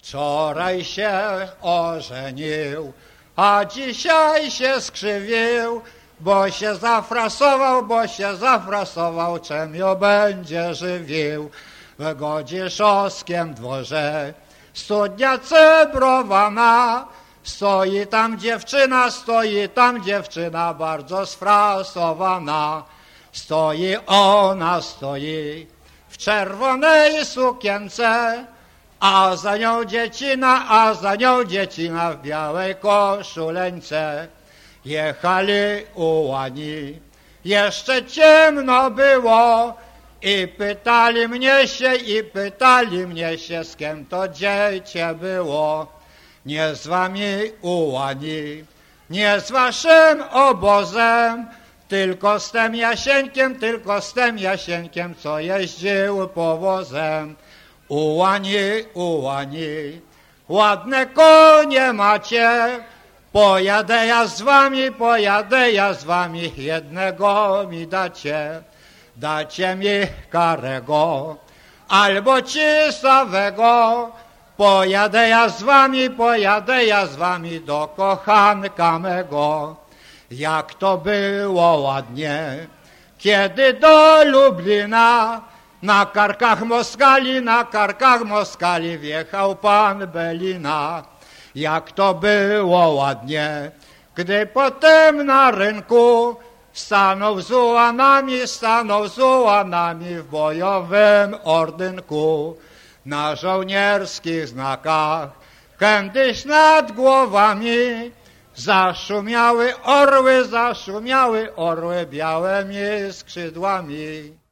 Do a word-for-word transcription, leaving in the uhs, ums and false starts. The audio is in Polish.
Wczoraj się ożenił, a dzisiaj się skrzywił, bo się zafrasował, bo się zafrasował, czem ją będzie żywił. W Godziszowskiem dworze studnia cebrowana, stoi tam dziewczyna, stoi tam dziewczyna bardzo sfrasowana. Stoi ona, stoi w czerwonej sukience, a za nią dziecina, a za nią dziecina w białej koszuleńce. Jechali ułani, jeszcze ciemno było i pytali mnie się, i pytali mnie się, z kim to dziecię było. Nie z wami ułani, nie z waszym obozem, tylko z tym Jasieńkiem, tylko z tym Jasieńkiem, co jeździł powozem. Ułani, ułani, ładne konie macie, pojadę ja z wami, pojadę ja z wami, jednego mi dacie. Dacie mi karego, albo cisawego, pojadę ja z wami, pojadę ja z wami do kochanka mego. Jak to było ładnie, kiedy do Lublina na karkach Moskali, na karkach Moskali wjechał pan Belina. Jak to było ładnie, gdy potem na rynku stanął z ułanami, stanął z ułanami w bojowym ordynku. Na żołnierskich znakach kiedyś nad głowami zaszumiały orły, zaszumiały orły białymi skrzydłami.